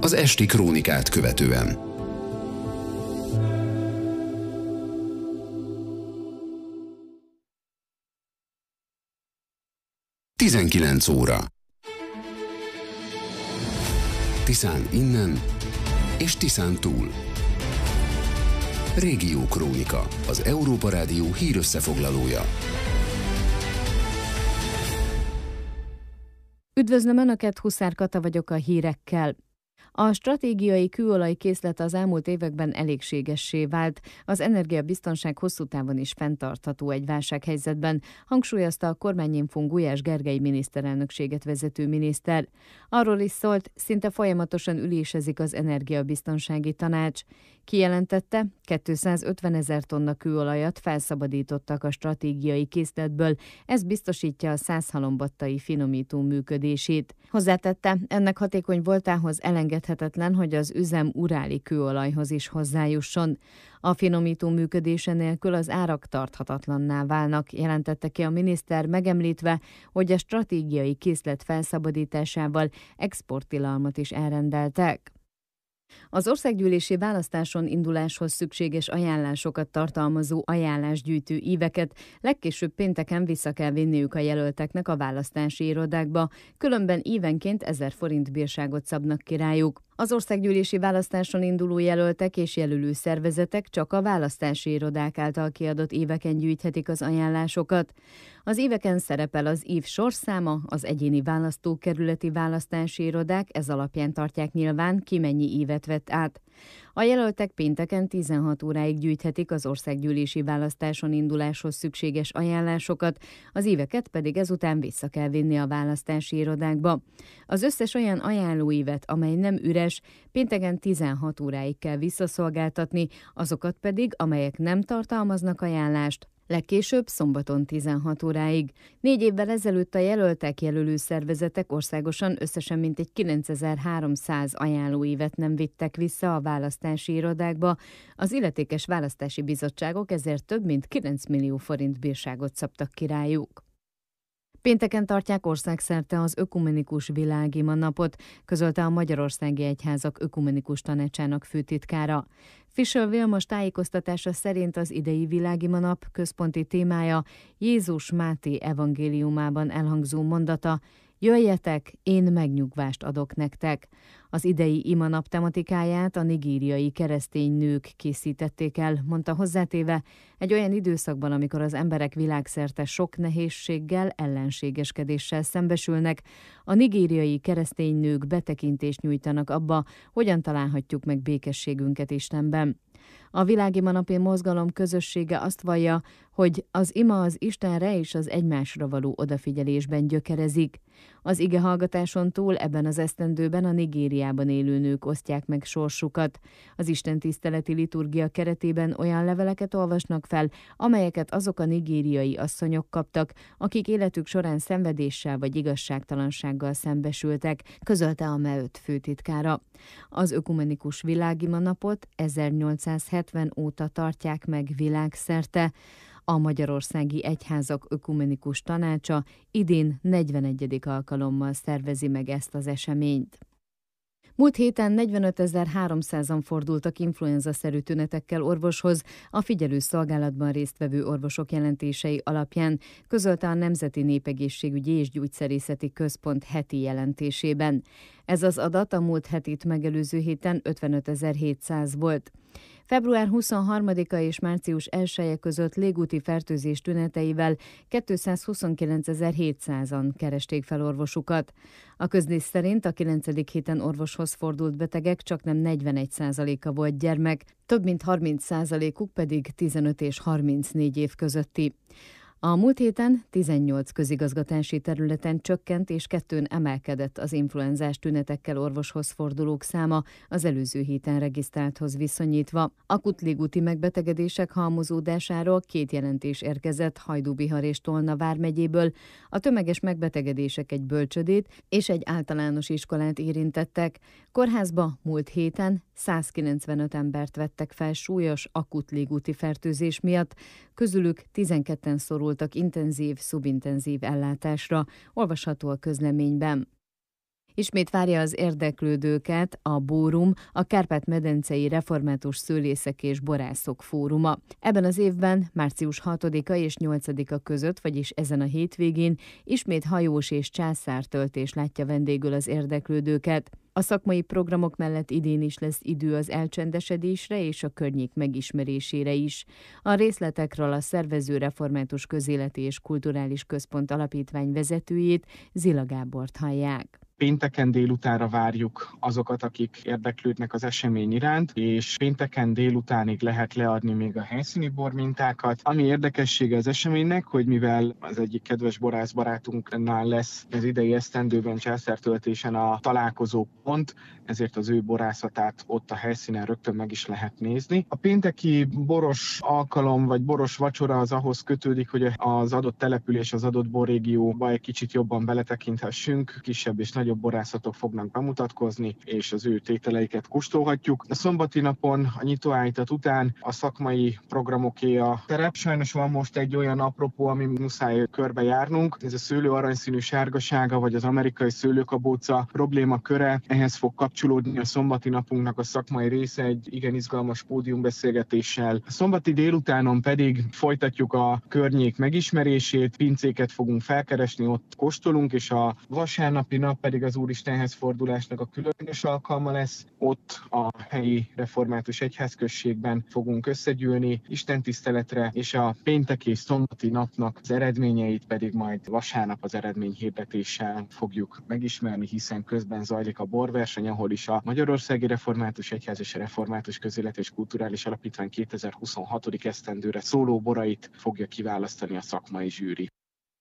az esti krónikát követően. Tizenkilenc óra. Tiszán innen és Tiszán túl. Régió Krónika, az Európa Rádió hírösszefoglalója. Üdvözlöm Önöket, Huszár Kata vagyok a hírekkel. A stratégiai kőolajkészlet az elmúlt években elégségessé vált, az energiabiztonság hosszú távon is fenntartható egy válsághelyzetben, hangsúlyozta a kormányinfón Gulyás Gergely miniszterelnökséget vezető miniszter. Arról is szólt, szinte folyamatosan ülésezik az energiabiztonsági tanács. Kijelentette, 250 000 tonna kőolajat felszabadítottak a stratégiai készletből, ez biztosítja a 100 halombattai finomító működését. Hozzátette, ennek hatékony voltához elengedhetetlen, hogy az üzem uráli kőolajhoz is hozzájusson. A finomító működése nélkül az árak tarthatatlanná válnak, jelentette ki a miniszter, megemlítve, hogy a stratégiai készlet felszabadításával exporttilalmat is elrendeltek. Az országgyűlési választáson induláshoz szükséges ajánlásokat tartalmazó ajánlásgyűjtő íveket legkésőbb pénteken vissza kell vinniük a jelölteknek a választási irodákba, különben évenként 1000 forint bírságot szabnak ki rájuk. Az országgyűlési választáson induló jelöltek és jelölő szervezetek csak a választási irodák által kiadott éveken gyűjthetik az ajánlásokat. Az éveken szerepel az ív sorszáma, az egyéni választókerületi választási irodák ez alapján tartják nyilván, ki mennyi évet vett át. A jelöltek pénteken 16 óráig gyűjthetik az országgyűlési választáson induláshoz szükséges ajánlásokat, az éveket pedig ezután vissza kell vinni a választási irodákba. Az összes olyan ajánlóívet, amely nem üres, pénteken 16 óráig kell visszaszolgáltatni, azokat pedig, amelyek nem tartalmaznak ajánlást, legkésőbb szombaton 16 óráig. 4 évvel ezelőtt a jelöltek, jelölő szervezetek országosan összesen mintegy 9300 ajánlóívet nem vittek vissza a választási irodákba, az illetékes választási bizottságok ezért több mint 9 millió forint bírságot szabtak ki rájuk. Pénteken tartják országszerte az Ökumenikus Világima napot, közölte a Magyarországi Egyházak Ökumenikus Tanácsának főtitkára. Fischel Vilmos tájékoztatása szerint az idei Világima nap központi témája Jézus Máté evangéliumában elhangzó mondata: "Jöjjetek, én megnyugvást adok nektek." Az idei imanap tematikáját a nigériai keresztény nők készítették el, mondta hozzátéve, egy olyan időszakban, amikor az emberek világszerte sok nehézséggel, ellenségeskedéssel szembesülnek, a nigériai keresztény nők betekintést nyújtanak abba, hogyan találhatjuk meg békességünket Istenben. A Világima napi mozgalom közössége azt vallja, hogy az ima az Istenre és az egymásra való odafigyelésben gyökerezik. Az igehallgatáson túl ebben az esztendőben a Nigériában élő nők osztják meg sorsukat. Az istentiszteleti liturgia keretében olyan leveleket olvasnak fel, amelyeket azok a nigériai asszonyok kaptak, akik életük során szenvedéssel vagy igazságtalansággal szembesültek, közölte a MEÖT főtitkára. Az Ökumenikus Világima napot 1870 óta tartják meg világszerte. A Magyarországi Egyházak Ökumenikus Tanácsa idén 41. alkalommal szervezi meg ezt az eseményt. Múlt héten 45.300-an fordultak influenza-szerű tünetekkel orvoshoz, a figyelőszolgálatban résztvevő orvosok jelentései alapján, közölte a Nemzeti Népegészségügyi és Gyógyszerészeti Központ heti jelentésében. Ez az adat a múlt hetit megelőző héten 55.700 volt. Február 23-a és március 1-e között légúti fertőzés tüneteivel 229.700-an keresték fel orvosukat. A közlés szerint a 9. héten orvoshoz fordult betegek csaknem 41%-a volt gyermek, több mint 30%-uk pedig 15 és 34 év közötti. A múlt héten 18 közigazgatási területen csökkent és 2-n emelkedett az influenzás tünetekkel orvoshoz fordulók száma az előző héten regisztrálthoz viszonyítva. Akut légúti megbetegedések halmozódásáról 2 jelentés érkezett Hajdú-Bihar és Tolna vármegyéből. A tömeges megbetegedések egy bölcsödét és egy általános iskolát érintettek. Kórházba múlt héten 195 embert vettek fel súlyos akut légúti fertőzés miatt, közülük 12-en szorultak intenzív, szubintenzív ellátásra, olvasható a közleményben. Ismét várja az érdeklődőket a Bórum, a Kárpát-medencei Református Szőlészek és Borászok Fóruma. Ebben az évben, március 6-a és 8-a között, vagyis ezen a hétvégén ismét hajós és császártöltés látja vendégül az érdeklődőket. A szakmai programok mellett idén is lesz idő az elcsendesedésre és a környék megismerésére is. A részletekről a szervező Református Közéleti és Kulturális Központ alapítvány vezetőjét, Zila Gábort hallják. Pénteken délutánra várjuk azokat, akik érdeklődnek az esemény iránt, és pénteken délutánig lehet leadni még a helyszíni bormintákat. Ami érdekessége az eseménynek, hogy mivel az egyik kedves borász barátunknál lesz az idei esztendőben császártöltésen a találkozó pont, ezért az ő borászatát ott a helyszínen rögtön meg is lehet nézni. A pénteki boros alkalom vagy boros vacsora az ahhoz kötődik, hogy az adott település, az adott borrégióba egy kicsit jobban beletekinthessünk, kisebb és nagyobb borászatok fognak bemutatkozni, és az ő tételeiket kóstolhatjuk. A szombati napon, a nyitóállítat után a szakmai programoké a terep. Sajnos van most egy olyan apropó, ami muszáj körbejárnunk. Ez a szőlő aranyszínű sárgasága, vagy az amerikai szőlőkabóca problémaköre. Ehhez fog kapcsolódni a szombati napunknak a szakmai része egy igen izgalmas pódiumbeszélgetéssel. A szombati délutánon pedig folytatjuk a környék megismerését, pincéket fogunk felkeresni, ott kóstolunk, és a vasárnapi nap pedig az Úristenhez fordulásnak a különös alkalma lesz. Ott a helyi református egyházközségben fogunk összegyűlni istentiszteletre, és a péntek és szombati napnak az eredményeit pedig majd vasárnap az eredményhirdetéssel fogjuk megismerni, hiszen közben zajlik a borverseny, ahol is a Magyarországi Református Egyház és a Református Közéleti és Kulturális Alapítvány 2026. esztendőre szóló borait fogja kiválasztani a szakmai zsűri.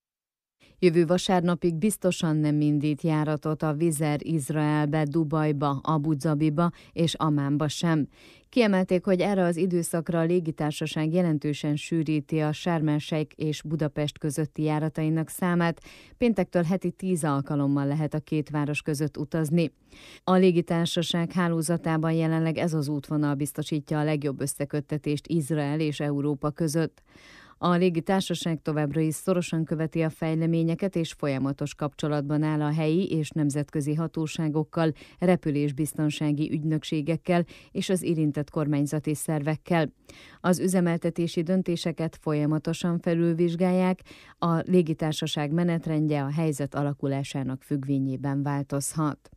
Jövő vasárnapig biztosan nem indít járatot a Wizz Air Izraelbe, Dubajba, Abu Dhabiba és Ammanba sem. Kiemelték, hogy erre az időszakra a légitársaság jelentősen sűríti a Sharm el-Sheikh és Budapest közötti járatainak számát, péntektől heti 10 alkalommal lehet a két város között utazni. A légitársaság hálózatában jelenleg ez az útvonal biztosítja a legjobb összeköttetést Izrael és Európa között. A légitársaság továbbra is szorosan követi a fejleményeket és folyamatos kapcsolatban áll a helyi és nemzetközi hatóságokkal, repülésbiztonsági ügynökségekkel és az érintett kormányzati szervekkel. Az üzemeltetési döntéseket folyamatosan felülvizsgálják, a légitársaság menetrendje a helyzet alakulásának függvényében változhat.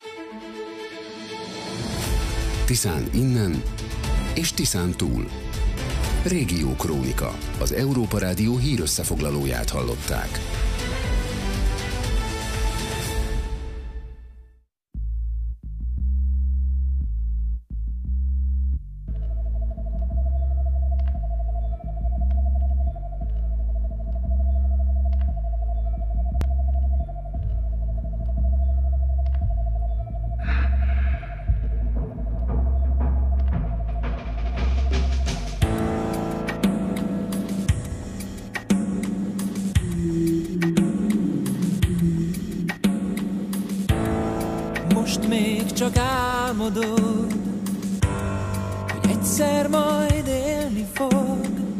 Tiszán innen és Tiszán túl. Régiókrónika, az Európa Rádió hírösszefoglalóját hallották. Most még csak álmodod, hogy egyszer majd élni fog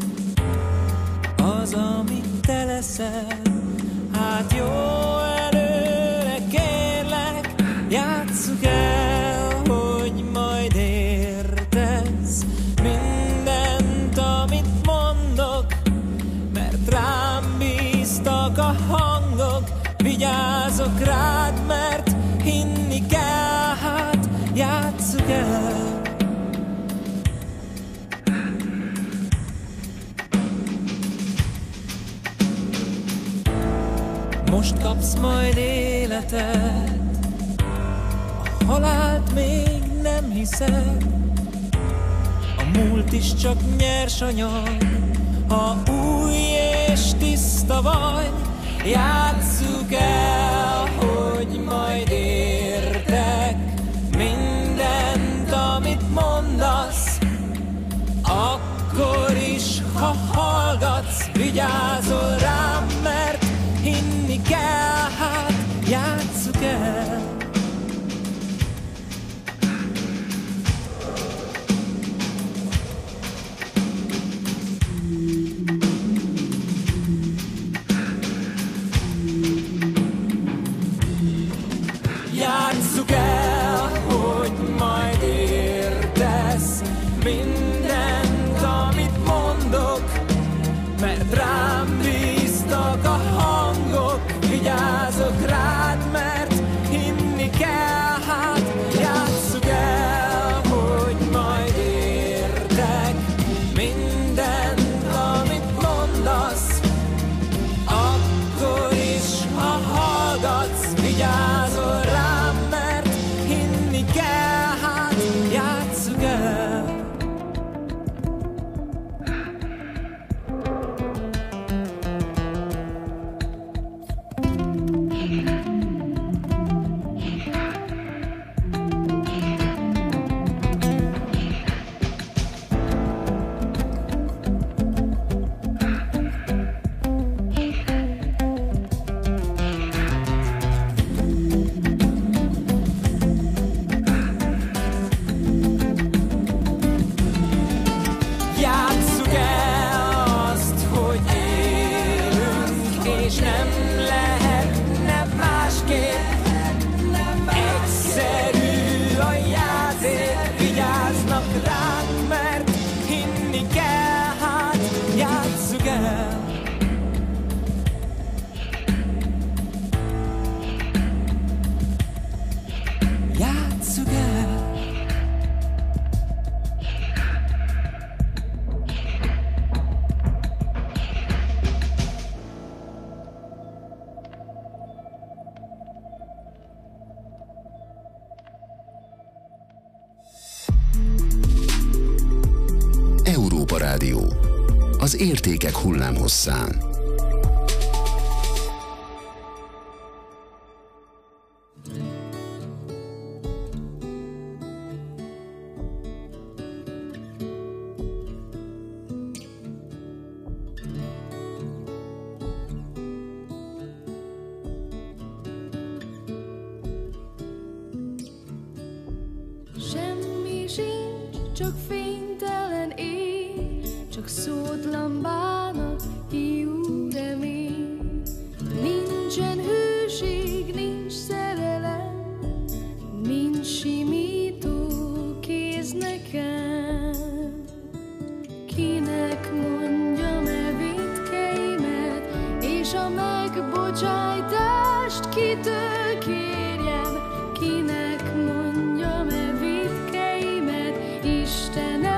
az, amit te leszel. Hát jó, előre kérlek, játsszuk el, hogy majd értesz mindent, amit mondok, mert rám bíztak a hangok. Vigyázok rád, mert hinni kell, hát játsszuk el. Most kapsz majd életet, a halált még nem hiszed. A múlt is csak nyersanyag, ha új és tiszta vagy. Játsszuk el, hogy majd értek mindent, amit mondasz. Akkor is, ha hallgatsz, vigyázol rám, mert hinni kell, hát játsszuk el. Rádió. Az értékek hullámhosszán. Semmi sincs, csak fénytelen éj, csak szótlan bánat, hiú remény. Nincsen hőség, nincs szerelem, nincs simító kéz nekem. Kinek mondjam-e vétkeimet, és a megbocsájtást kitől kérjem? Kinek mondjam-e vétkeimet, Istenem?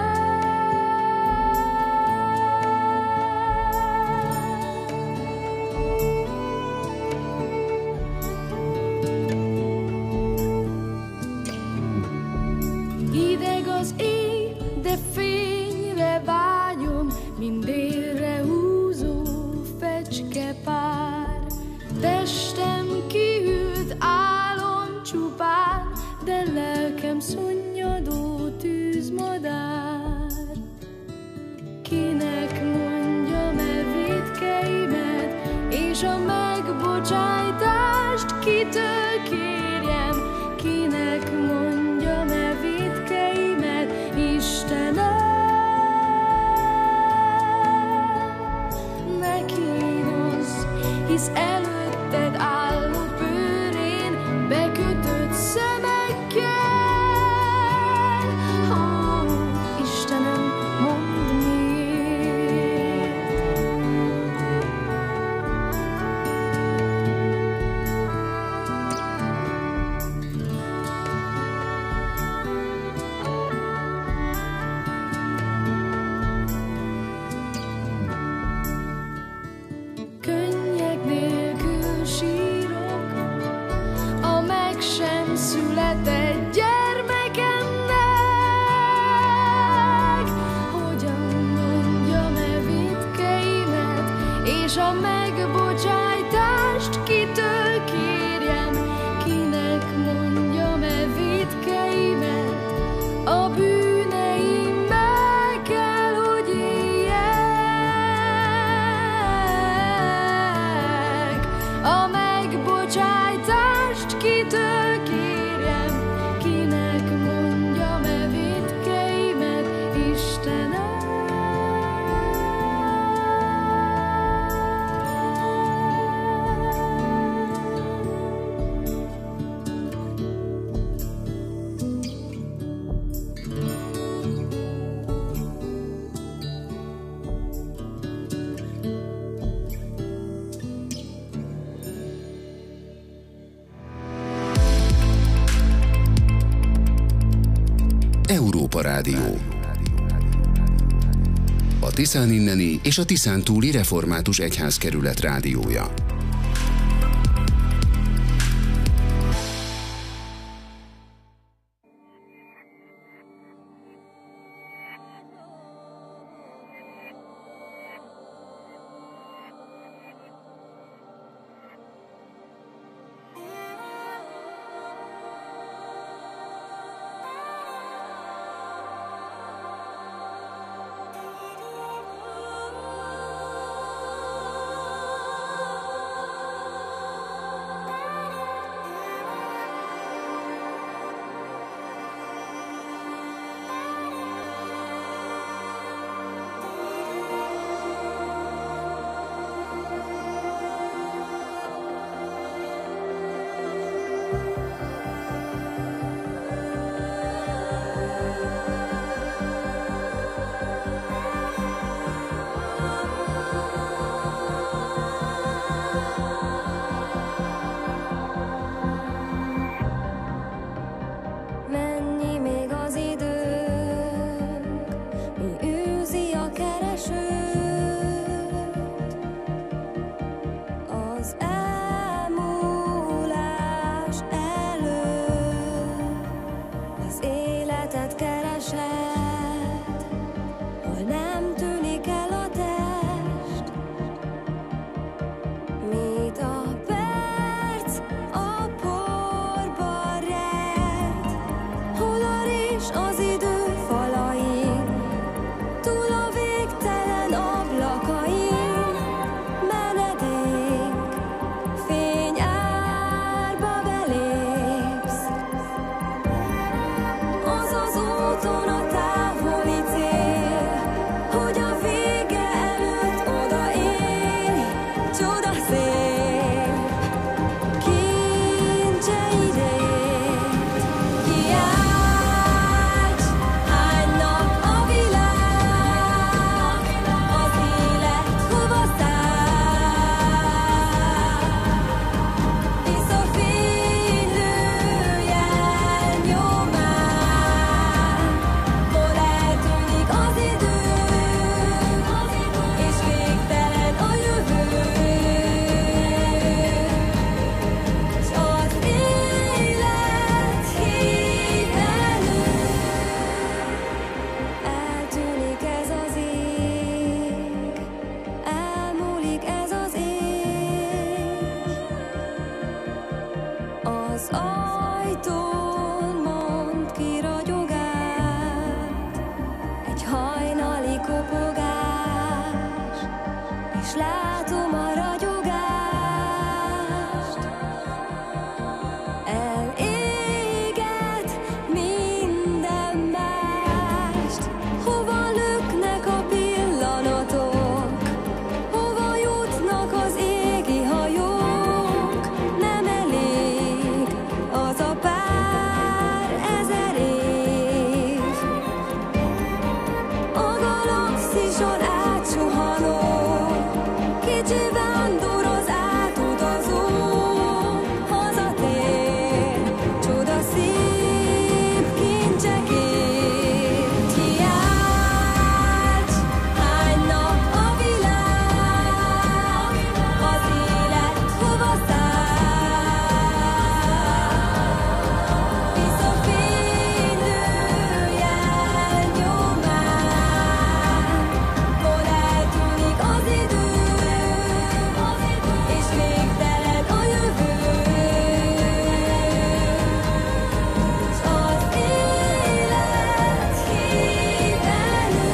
Hideg az éj, de fényre vágyom, mint délre húzó fecskepár. Testem kihűlt álom csupán, de lelkem szunnyadó tűzmadár. Kinek mondjam-e vétkeimet, és a megbocsájtást kitől kérjem? Kinek mondjam-e vétkeimet, Istenem? Ne kínozz, hisz előtted álló bőrén bekötött szemekkel. Ó, Istenem, mondd miért. Könnyek nélkül sírok a meg sem született gyermekemnek. Hogyan mondjam-e vétkeimet, és a megbocsájtást kitől kérjem? Kinek mondjam-e vétkeimet, a bűneimmel kell, hogy éljek. A megbocsájtást kitől kérjem? Kinek mondjam-e vétkeimet, Istenem? Európa Rádió. A Tiszán inneni és a Tiszán túli református egyházkerület rádiója. életet keresed, hol nem tűnik. és az idő falain, túl a végtelen ablakain, menedék, fényárba belépsz. Az az úton a távoli cél, hogy a vége előtt odaérj, csodaszép kincseidért. Kiálts, hány nap a világ, az élet hova száll, hisz a fénylő jel nyomán, hol eltűnik az idő, és végtelen a jövő, s az élet hív elő. Eltűnik ez az ég, elmúlik ez az ég, az ajtón mond ki ragyogát, egy hajnali kopogás, és látom a ragyogást. Eléget minden mást, hova löknek a pillanatok, hova jutnak az égi hajók, nem elég az a pár ezer év. A galaxison átsuhanó, kicsi vándor az átutazó, hazatér, csodaszép kincsekért. Kiálts, hány nap a világ, az élet hova száll, hisz a fénylő jel nyomán, hol eltűnik az idő, és végtelen a jövő, s az élet hív elő.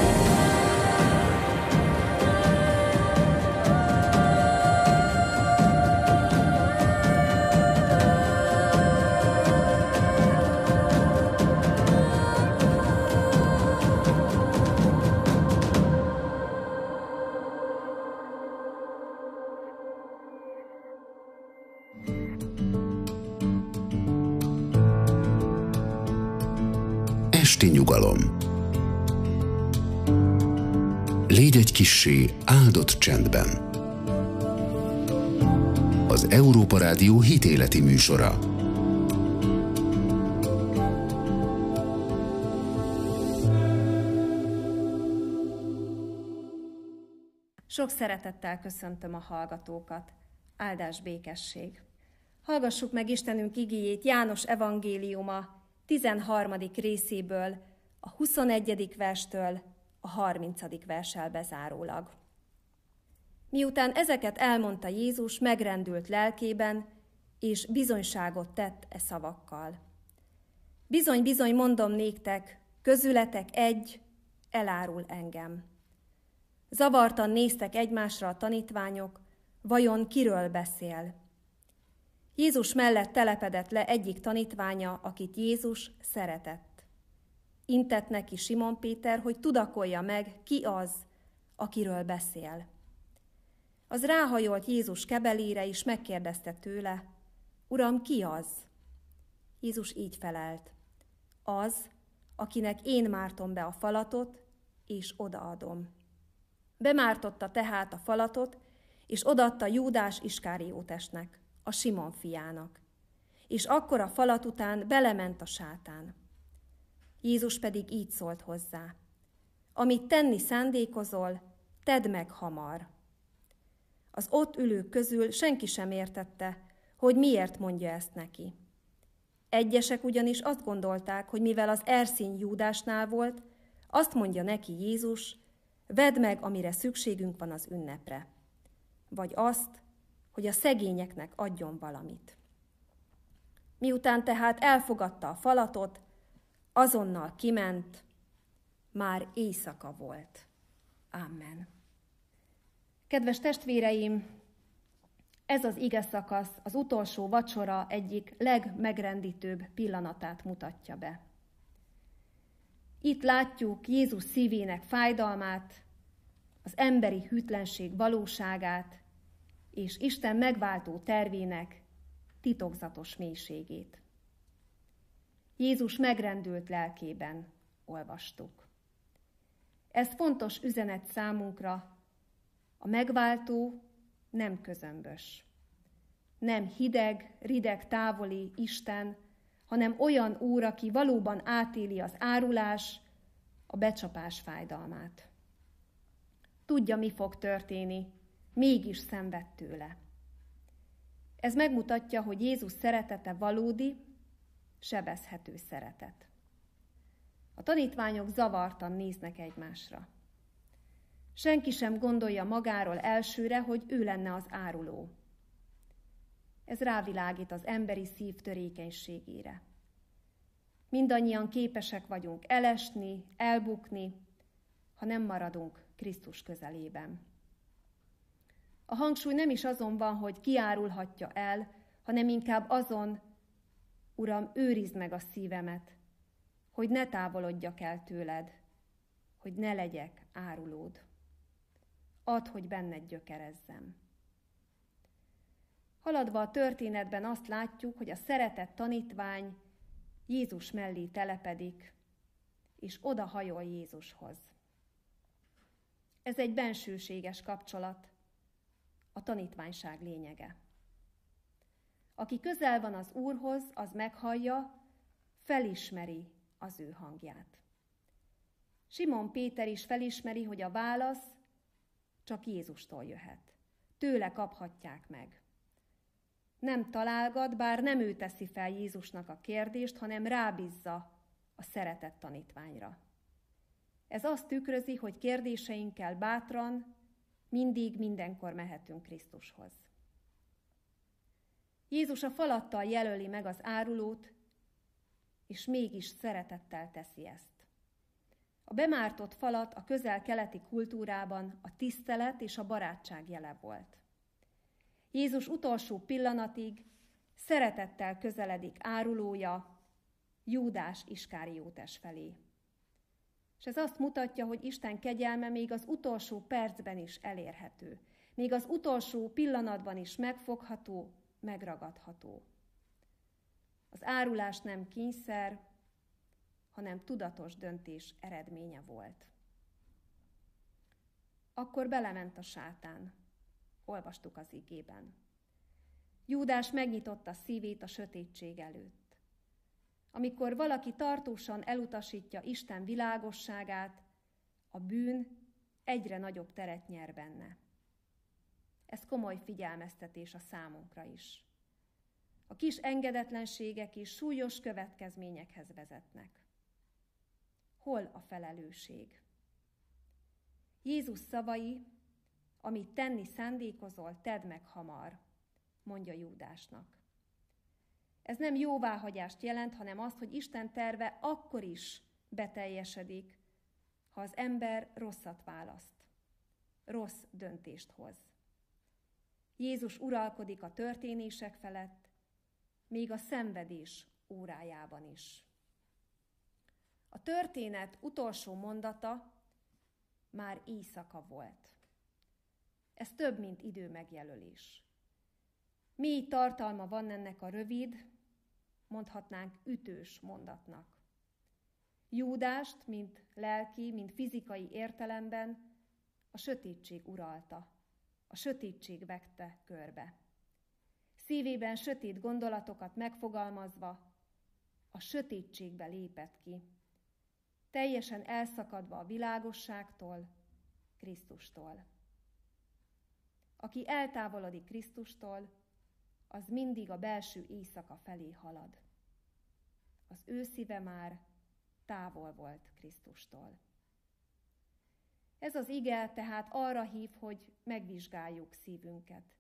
Esti nyugalom. Légy egy kissé áldott csendben. Az Európa Rádió hitéleti műsora. Sok szeretettel köszöntöm a hallgatókat. Áldás, békesség. Hallgassuk meg Istenünk igéjét János evangéliuma 13. részéből, a 21. verstől a 30. verssel bezárólag. Miután ezeket elmondta Jézus, megrendült lelkében, és bizonyságot tett e szavakkal. Bizony, bizony mondom néktek, közületek egy elárul engem. Zavartan néztek egymásra a tanítványok, vajon kiről beszél? Jézus mellett telepedett le egyik tanítványa, akit Jézus szeretett. Intett neki Simon Péter, hogy tudakolja meg, ki az, akiről beszél. Az ráhajolt Jézus kebelére is megkérdezte tőle, Uram, ki az? Jézus így felelt, az, akinek én mártom be a falatot, és odaadom. Bemártotta tehát a falatot, és odaadta Júdás Iskáriótesnek, a Simon fiának. És akkor a falat után belement a sátán. Jézus pedig így szólt hozzá, amit tenni szándékozol, tedd meg hamar. Az ott ülők közül senki sem értette, hogy miért mondja ezt neki. Egyesek ugyanis azt gondolták, hogy mivel az erszény Júdásnál volt, azt mondja neki Jézus, vedd meg, amire szükségünk van az ünnepre. Vagy azt, hogy a szegényeknek adjon valamit. Miután tehát elfogadta a falatot, azonnal kiment, már éjszaka volt. Amen. Kedves testvéreim, ez az igeszakasz az utolsó vacsora egyik legmegrendítőbb pillanatát mutatja be. Itt látjuk Jézus szívének fájdalmát, az emberi hűtlenség valóságát és Isten megváltó tervének titokzatos mélységét. Jézus megrendült lelkében, olvastuk. Ez fontos üzenet számunkra, a megváltó nem közömbös. Nem hideg, rideg, távoli Isten, hanem olyan Úr, aki valóban átéli az árulás, a becsapás fájdalmát. Tudja, mi fog történni, mégis szenved tőle. Ez megmutatja, hogy Jézus szeretete valódi, sebezhető szeretet. A tanítványok zavartan néznek egymásra. Senki sem gondolja magáról elsőre, hogy ő lenne az áruló. Ez rávilágít az emberi szív törékenységére. Mindannyian képesek vagyunk elesni, elbukni, ha nem maradunk Krisztus közelében. A hangsúly nem is azon van, hogy ki árulhatja el, hanem inkább azon, Uram, őrizd meg a szívemet, hogy ne távolodjak el tőled, hogy ne legyek árulód. Add, hogy benned gyökerezzem. Haladva a történetben azt látjuk, hogy a szeretett tanítvány Jézus mellé telepedik, és odahajol Jézushoz. Ez egy bensőséges kapcsolat, a tanítványság lényege. Aki közel van az Úrhoz, az meghallja, felismeri az ő hangját. Simon Péter is felismeri, hogy a válasz csak Jézustól jöhet. Tőle kaphatják meg. Nem találgat, bár nem ő teszi fel Jézusnak a kérdést, hanem rábízza a szeretett tanítványra. Ez azt tükrözi, hogy kérdéseinkkel bátran, mindig, mindenkor mehetünk Krisztushoz. Jézus a falattal jelöli meg az árulót, és mégis szeretettel teszi ezt. A bemártott falat a közel-keleti kultúrában a tisztelet és a barátság jele volt. Jézus utolsó pillanatig szeretettel közeledik árulója, Júdás Iskáriótes felé. És ez azt mutatja, hogy Isten kegyelme még az utolsó percben is elérhető, még az utolsó pillanatban is megfogható, megragadható. Az árulás nem kényszer, hanem tudatos döntés eredménye volt. Akkor belement a sátán. Olvastuk az igében. Júdás megnyitotta szívét a sötétség előtt. Amikor valaki tartósan elutasítja Isten világosságát, a bűn egyre nagyobb teret nyer benne. Ez komoly figyelmeztetés a számunkra is. A kis engedetlenségek is súlyos következményekhez vezetnek. Hol a felelősség? Jézus szavai, amit tenni szándékozol, tedd meg hamar, mondja Júdásnak. Ez nem jóváhagyást jelent, hanem azt, hogy Isten terve akkor is beteljesedik, ha az ember rosszat választ, rossz döntést hoz. Jézus uralkodik a történések felett, még a szenvedés órájában is. A történet utolsó mondata már éjszaka volt. Ez több, mint időmegjelölés. Mély tartalma van ennek a rövid, mondhatnánk ütős mondatnak. Júdást, mint lelki, mint fizikai értelemben a sötétség uralta, a sötétség vegte körbe. Szívében sötét gondolatokat megfogalmazva a sötétségbe lépett ki, teljesen elszakadva a világosságtól, Krisztustól. Aki eltávolodik Krisztustól, az mindig a belső éjszaka felé halad. Az ő szíve már távol volt Krisztustól. Ez az ige tehát arra hív, hogy megvizsgáljuk szívünket.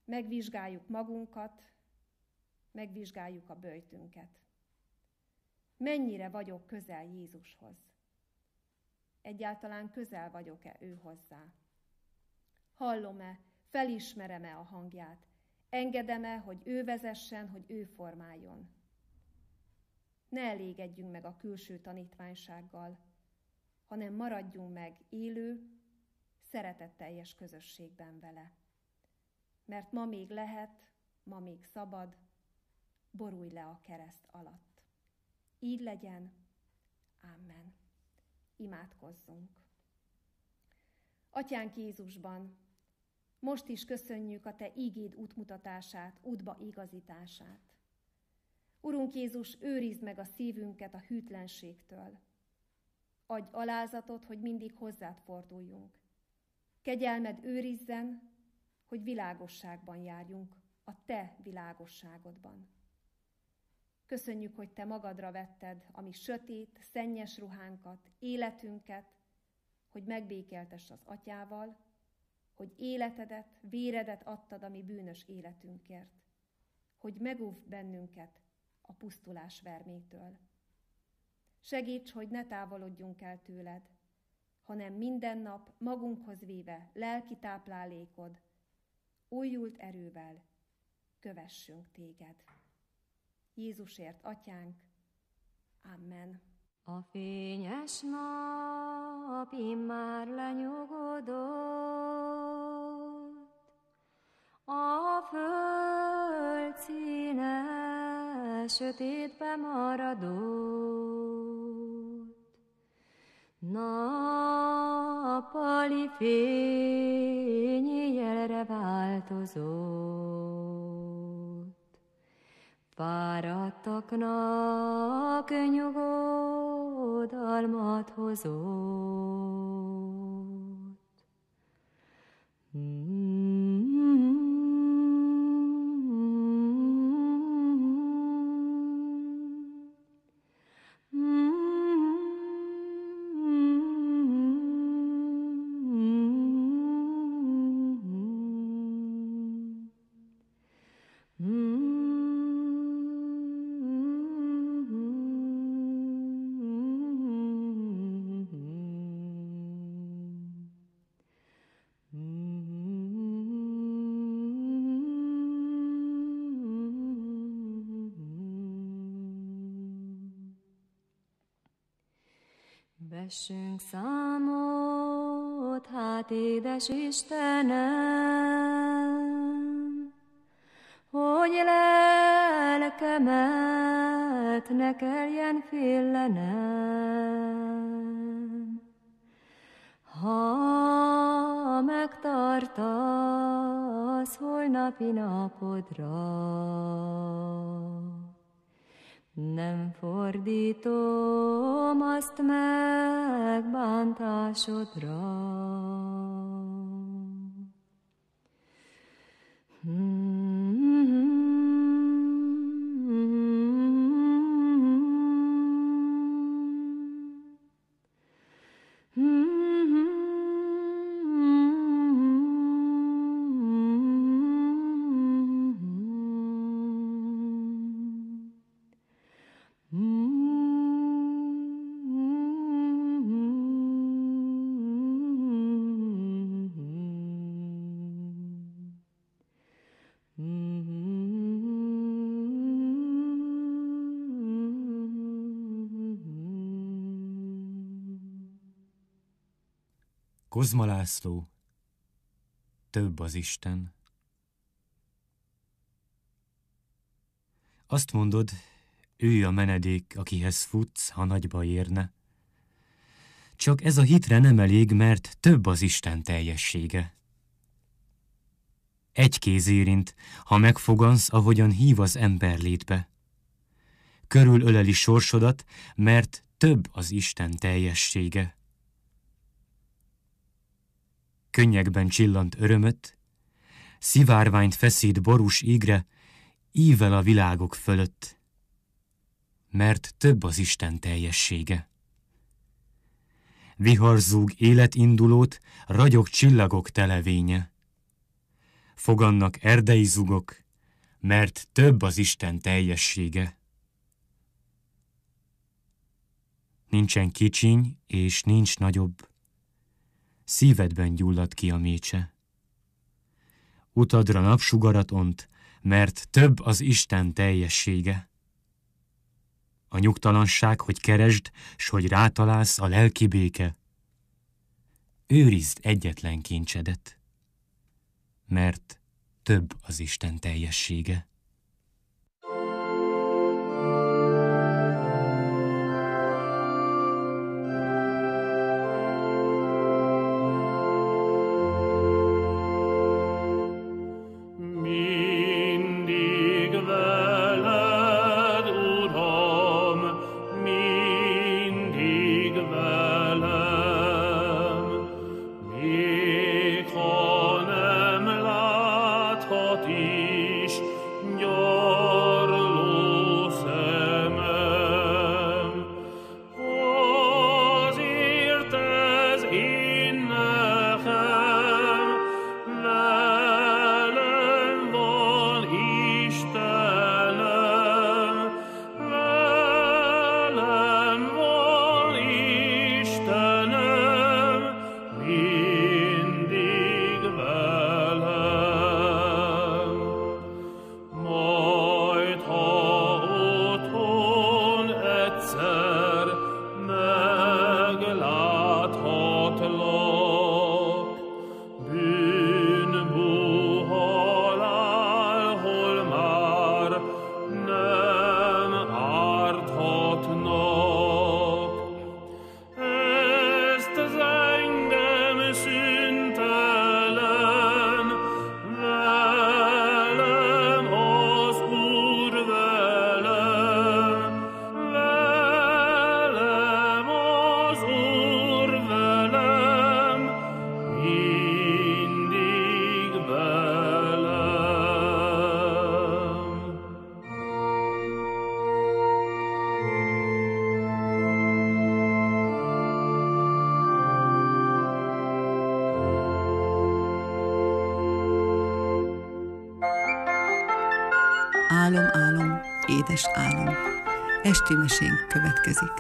Megvizsgáljuk magunkat, megvizsgáljuk a böjtünket. mennyire vagyok közel Jézushoz. Egyáltalán közel vagyok-e ő hozzá? Hallom-e, felismerem-e a hangját? Engedem-e, hogy ő vezessen, hogy ő formáljon? Ne elégedjünk meg a külső tanítványsággal, hanem maradjunk meg élő, szeretetteljes közösségben vele. Mert ma még lehet, ma még szabad, borulj le a kereszt alatt. Így legyen. Amen. Imádkozzunk. Atyánk Jézusban, most is köszönjük a Te ígéd útmutatását, útba igazítását. Urunk Jézus, őrizd meg a szívünket a hűtlenségtől. Adj alázatot, hogy mindig hozzád forduljunk. Kegyelmed őrizzen, hogy világosságban járjunk, a Te világosságodban. Köszönjük, hogy Te magadra vetted a mi sötét, szennyes ruhánkat, életünket, hogy megbékeltess az Atyával, hogy életedet, véredet adtad a mi bűnös életünkért, hogy megóvd bennünket a pusztulás vermétől. Segíts, hogy ne távolodjunk el tőled, hanem minden nap magunkhoz véve lelki táplálékod, újult erővel kövessünk téged. Jézusért, Atyánk, Amen. A fényes nap immár lenyugodott, a föld színe sötétbe maradott, nappali fény éjjelre változott. Fáradtaknak nyugodalmat hozott. Vessünk számot, hát édes Istenem, hogy lelkemet ne kelljen félenem. Ha megtartasz holnapi napodra, nem fordítom azt meg bántásodra. Kozma László, több az Isten. Azt mondod, ő a menedék, akihez futsz, ha nagyba érne. Csak ez a hitre nem elég, mert több az Isten teljessége. Egy kéz érint, ha megfogansz, ahogyan hív az ember létbe. Körülöleli sorsodat, mert több az Isten teljessége. Könnyekben csillant örömöt, szivárványt feszít borús ígre, ível a világok fölött, mert több az Isten teljessége. Viharzúg életindulót, ragyog csillagok televénye. Fogannak erdei zugok, mert több az Isten teljessége. Nincsen kicsiny, és nincs nagyobb. Szívedben gyullad ki a mécse. Utadra napsugarat ont, mert több az Isten teljessége. A nyugtalanság, hogy keresd, s hogy rátalálsz a lelki béke. Őrizd egyetlen kincsedet, mert több az Isten teljessége. Álom, álom, édes álom. Esti mesénk következik.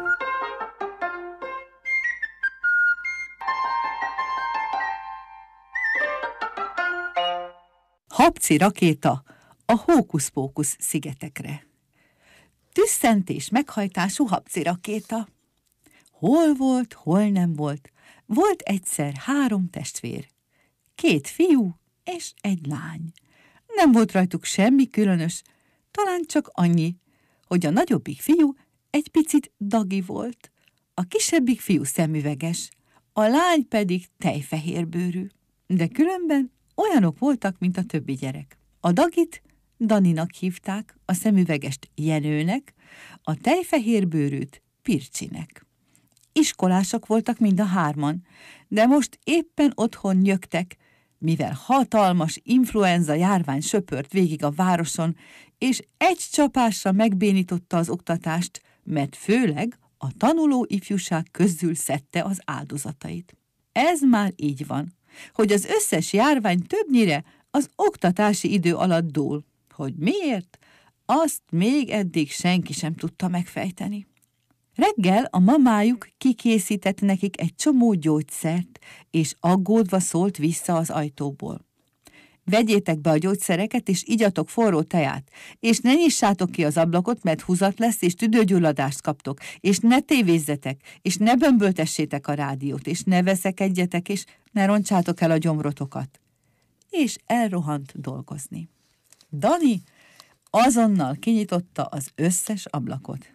Habci rakéta a Hókusz-Pókusz szigetekre. Tüsszentés meghajtású habci rakéta. Hol volt, hol nem volt. Volt egyszer 3 testvér. 2 fiú és 1 lány. Nem volt rajtuk semmi különös, talán csak annyi, hogy a nagyobbik fiú egy picit dagi volt, a kisebbik fiú szemüveges, a lány pedig tejfehérbőrű, de különben olyanok voltak, mint a többi gyerek. A dagit Daninak hívták, a szemüvegest Jenőnek, a tejfehérbőrűt Pircsinek. Iskolások voltak mind a 3, de most éppen otthon nyögtek, mivel hatalmas influenza járvány söpört végig a városon, és egy csapásra megbénította az oktatást, mert főleg a tanuló ifjúság közül szedte az áldozatait. Ez már így van, hogy az összes járvány többnyire az oktatási idő alatt dől. Hogy miért? Azt még eddig senki sem tudta megfejteni. Reggel a mamájuk kikészített nekik egy csomó gyógyszert, és aggódva szólt vissza az ajtóból. Vegyétek be a gyógyszereket, és igyatok forró teját, és ne nyissátok ki az ablakot, mert húzat lesz, és tüdőgyulladást kaptok, és ne tévézzetek, és ne bömböltessétek a rádiót, és ne veszekedjetek, és ne roncsátok el a gyomrotokat. És elrohant dolgozni. Dani azonnal kinyitotta az összes ablakot.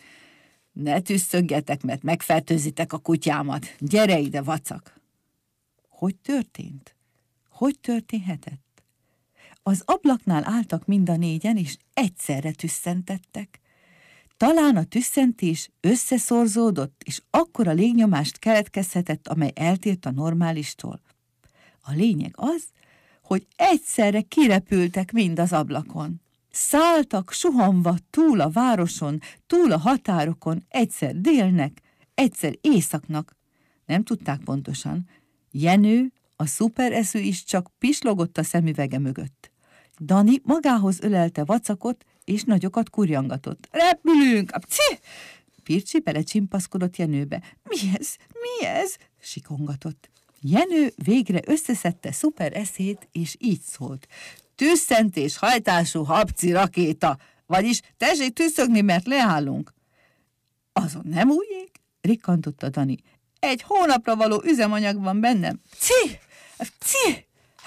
Ne tüsszögjetek, mert megfertőzitek a kutyámat. Gyere ide, vacak! Hogy történt? Hogy történhetett? Az ablaknál álltak mind a 4-en, és egyszerre tüsszentettek. Talán a tüsszentés összeszorzódott, és akkora légnyomást keletkezhetett, amely eltért a normálistól. A lényeg az, hogy egyszerre kirepültek mind az ablakon. Szálltak suhanva túl a városon, túl a határokon, egyszer délnek, egyszer északnak. Nem tudták pontosan. Jenő, a szupereszű is csak pislogott a szemüvege mögött. Dani magához ölelte vacakot, és nagyokat kurjangatott. Repülünk! Pci! Pircsi belecsimpaszkodott Jenőbe. Mi ez? Sikongatott. Jenő végre összeszedte szuper eszét, és így szólt. Tüsszentés hajtású habci rakéta, vagyis tessék tüsszögni, mert leállunk. Azon nem újjék? Rikkantotta Dani. 1 hónapra való üzemanyag van bennem. Ci!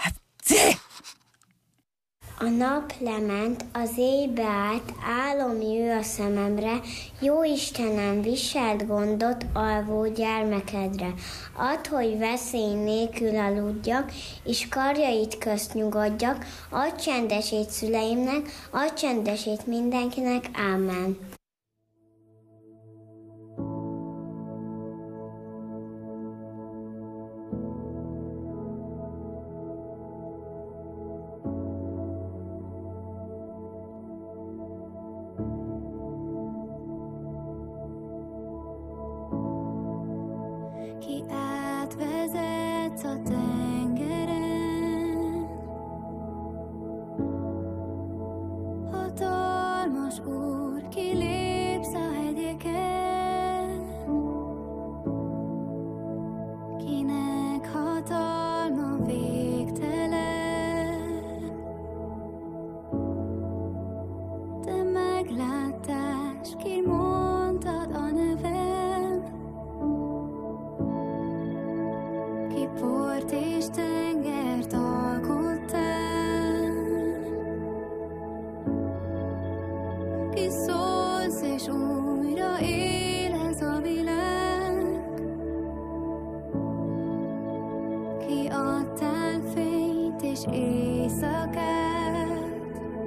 A nap lement, az éjbe állt, álomjő a szememre, jó Istenem, viseld gondot alvó gyermekedre. Add, hogy veszély nélkül aludjak, és karjait közt nyugodjak, add csendesét szüleimnek, add csendesét mindenkinek, ámen. Ki átvezetsz a tengeren, hatalmas úr, kilépsz a hegyeken, kinek hatalma végtelen, te megláttás, ki mondtad a nevem. Port és tengert alkottál, ki szólsz és újra él ez a világ, ki adtál fényt és éjszakát,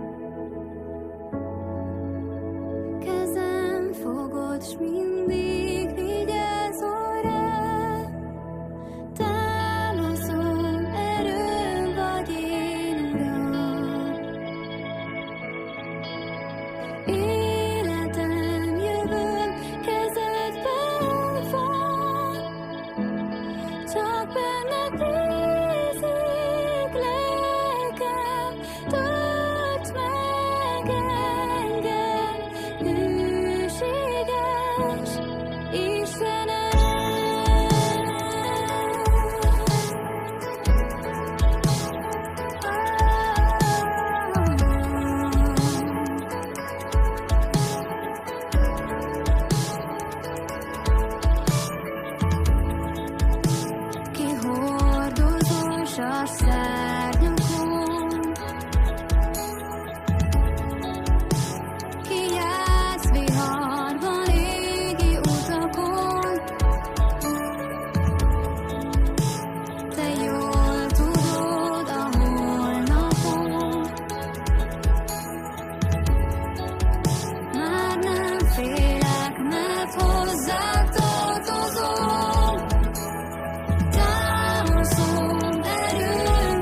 kezem fogod s mindig vigyázol rá. Támaszom erőm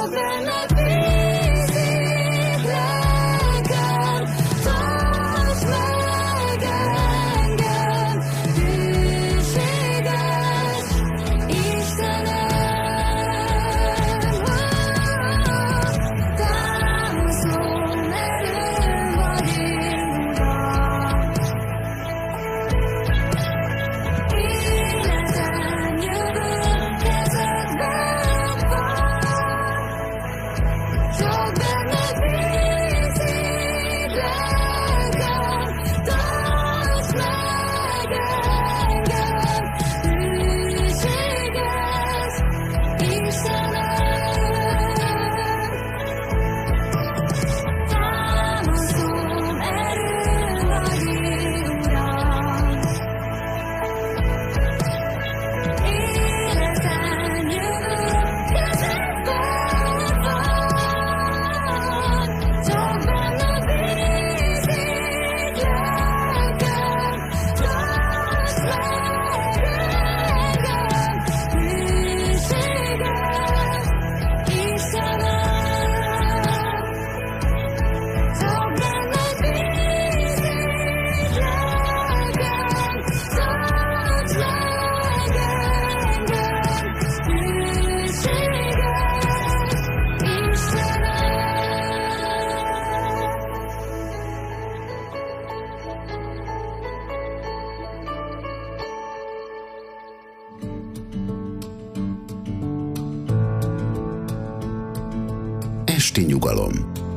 Esti nyugalom.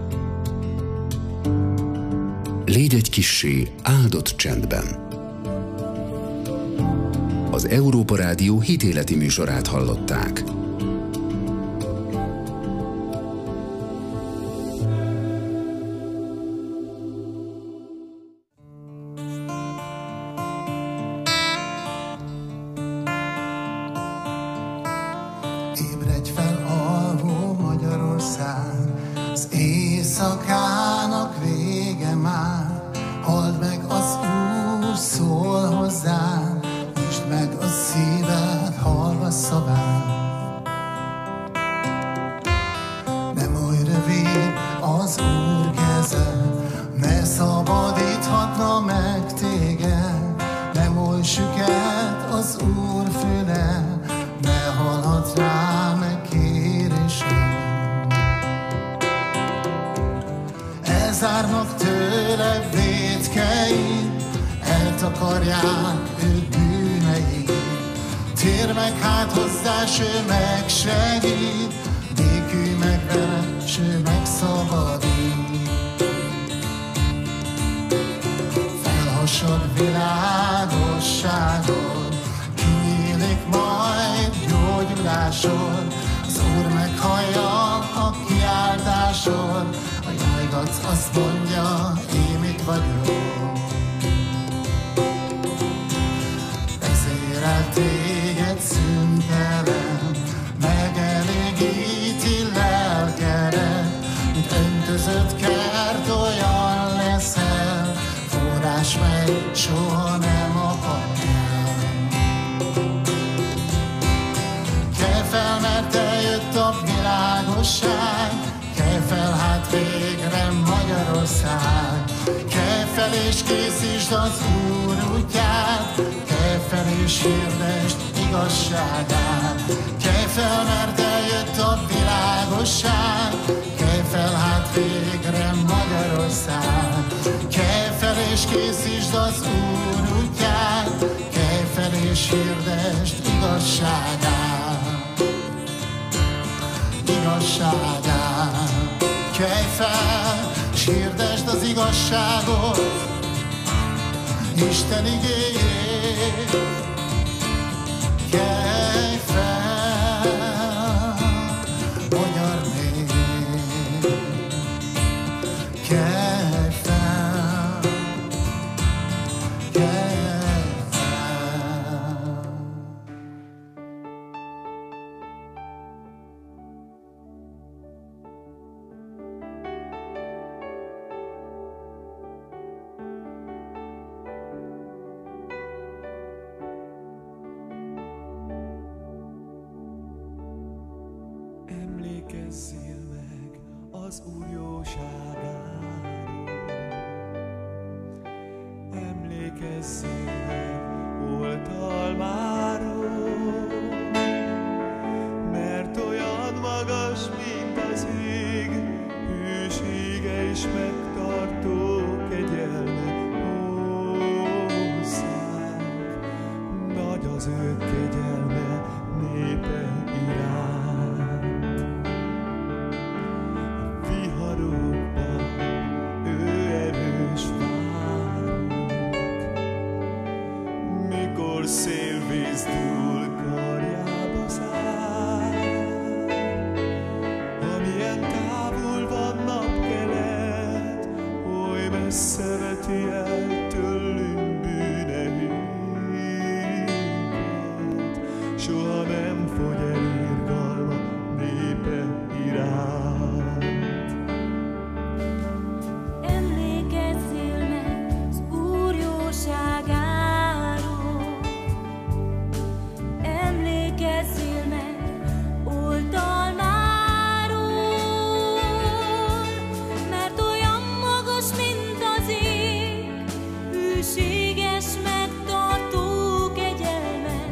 Légy egy kissé áldott csendben. Az Európa Rádió hitéleti műsorát hallották. Ébredj fel, alvó Magyarország, az éjszakának vége már. Halld meg, az Úr szól hozzád, nyisd meg a szíved, hallgass szavát. Nem oly rövid az Úr keze, ne szabadíthatna meg téged. Nem oly süket az Úr füle, ne hallhat rá meg kérésed. Elzárnak tőle vétkeid, eltakarják ő bűneid. Térj meg hát hozzá, s ő megsegít, békülj meg vele, s ő megszabadít. Felhassad világosságot, kinyílik majd gyógyulásod. Az Úr meghallja a kiáltásod, a jajgatsz, azt mondja, én itt vagyok. Vezérel téged szüntelen, megelégíti lelkedet, mint öntözött kert, olyan leszel, forrás mely soha nem akad el. Kelj fel, mert eljött a világosság, kelj fel, hát végre Magyarország. Kelj fel és készítsd az Úr útját, kelj fel és hirdesd igazságát. Kelj fel, mert eljött a világosság, kelj fel, hát végre Magyarország. Kelj fel és készítsd az Úr útját, kelj fel és hirdesd igazságát. Igazságát. Kelj fel, s hirdesd az igazságot, Isten igéjét. Kelj fel, magyar nép. Kelj fel, kelj fel. az Úr jóságáról. Emlékezzünk meg oltalmáról, mert olyan magas, mint az ég, hűsége és megtartó kegyelme hozzánk. Nagy az ő kegyelme népe iránt. A viharokban ő erős várunk, mikor szélvíz dúl karjába zár. Amilyen távol van napkelet, oly messze veti el tőlünk bűneinket. Soha nem fogy el irgalma népe iránt. Emlékezzél meg az Úr jóságáról, emlékezzél meg oltalmáról, mert olyan magas, mint az ég, hűséges megtartó kegyelme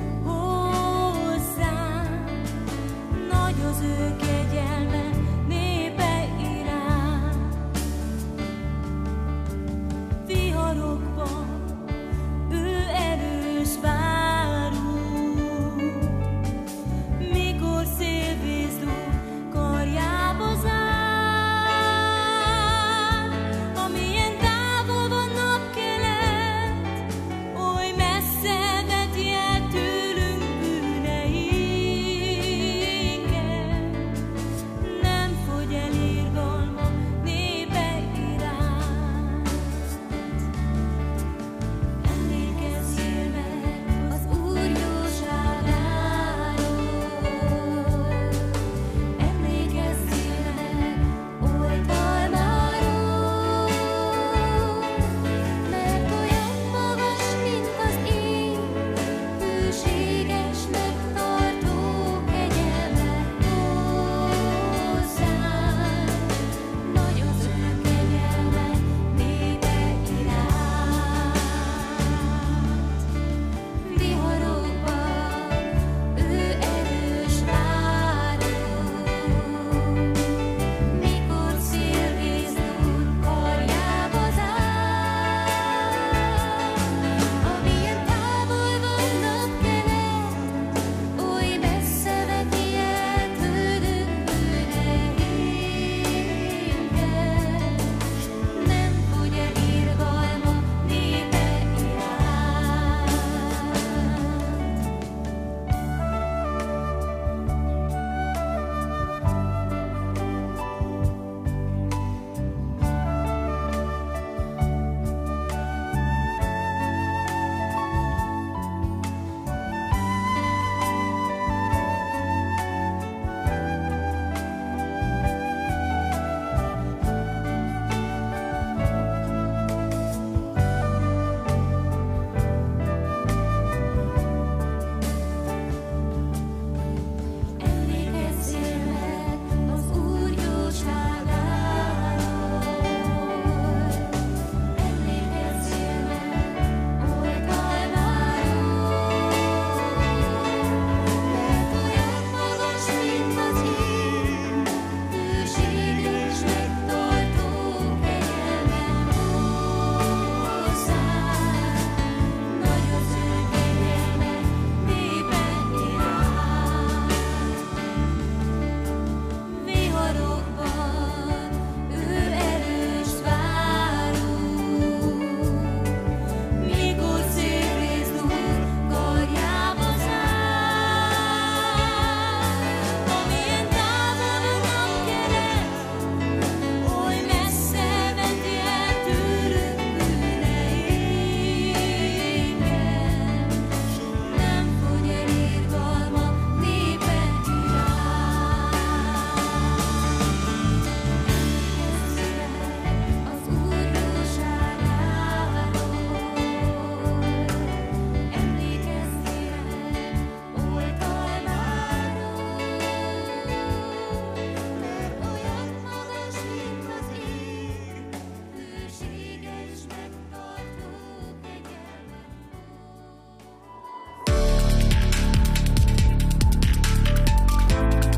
hozzánk. Nagy az ő kegyelme népe iránt. Viharokban ő erős várunk, mikor szélvíz dúl karjába zár. Amilyen távol van napkelet, oly messze veti el tőlünk bűneinket. Nem fogy el irgalma népe iránt.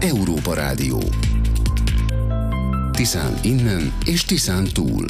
Európa Rádió. Tiszán innen és Tiszán túl.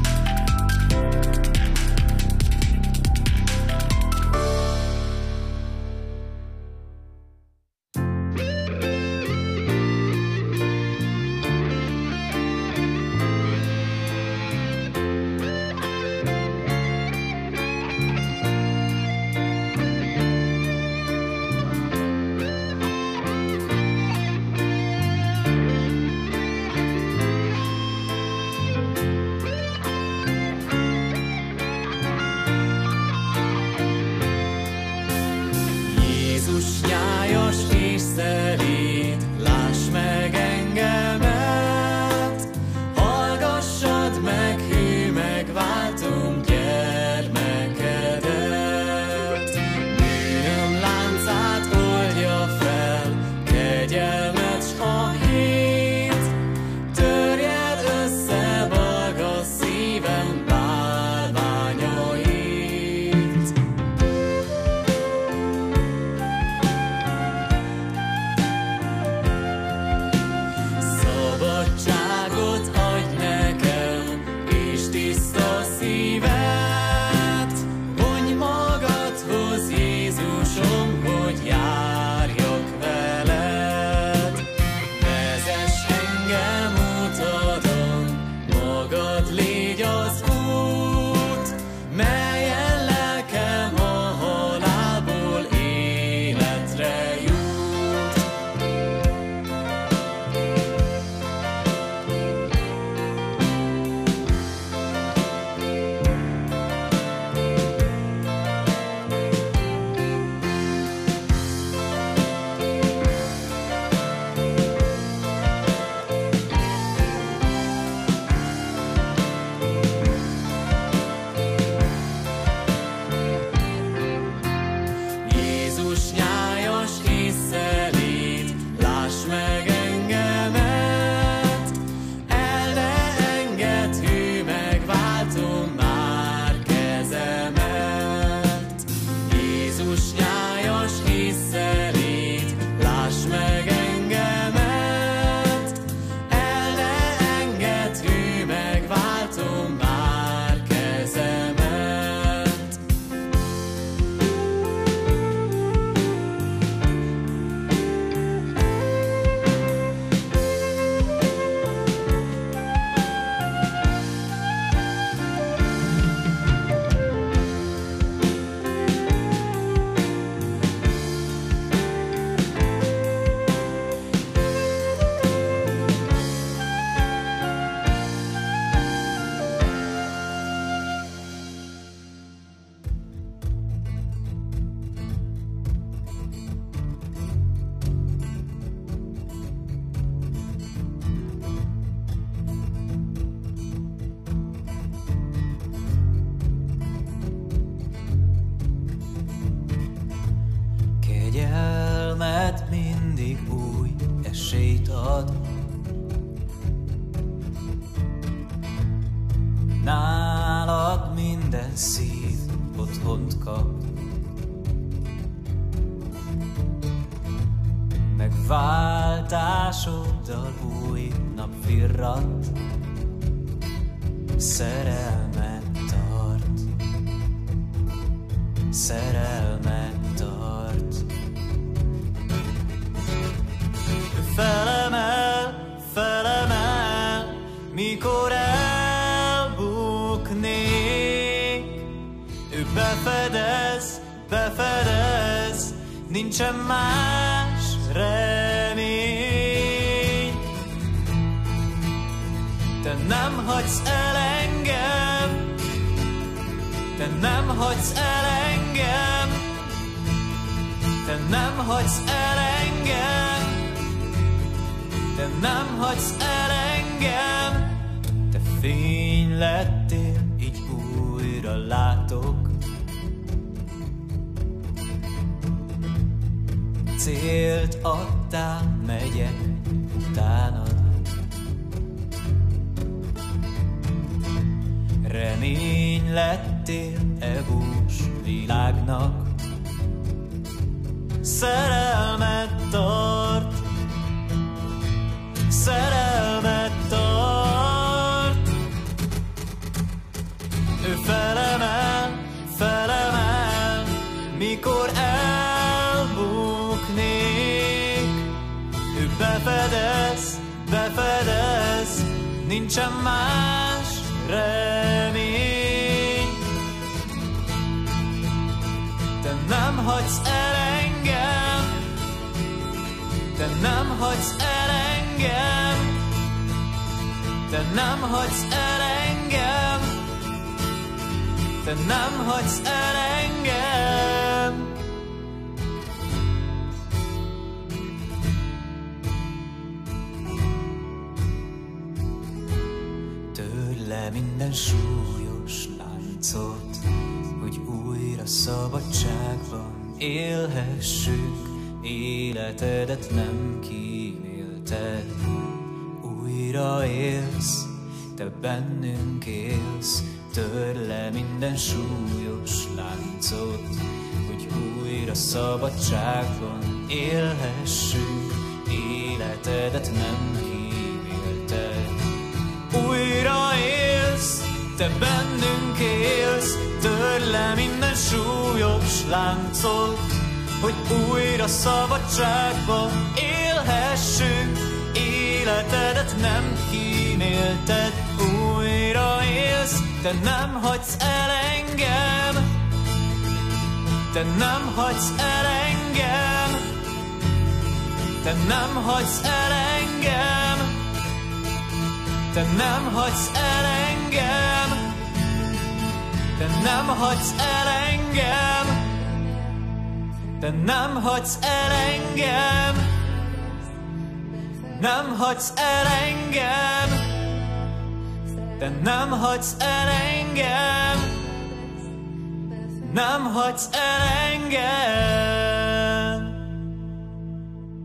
Nálad minden szív otthont kap. Megváltásoddal új nap virrat, szerelmet tart, szerelmet tart. Felemel, felemel, mikor elbuknék. Ő befedez, befedez, nincsen más remény. Te nem hagysz el engem, te nem hagysz el engem, te nem hagysz el engem, te nem hagysz el engem. Te fény lettél, így újra látok. Célt adtál, megyek utánad. Remény lettél e bús világnak. Szerelmet tart, nincsen más remény. Te nem hagysz el engem, te nem hagysz el engem, te nem hagysz el engem, te nem hagysz el engem. Törd le minden súlyos láncot, hogy újra szabadságban élhessük. Életedet nem kímélted, újra élsz, te bennünk élsz. Törd le minden súlyos láncot, hogy újra szabadságban élhessünk. Életedet nem kímélted, újra élsz, te bennünk élsz. Törd le minden súlyos láncot, hogy újra szabadságban élhessünk. Életedet nem kímélted, újra élsz, te nem hagysz el engem, te nem hagysz el engem, te nem hagysz el engem, te nem hagysz el engem, te nem hagysz el engem, te nem hagysz el engem, nem hagysz el engem, te nem hagysz el engem, nem hagysz el engem.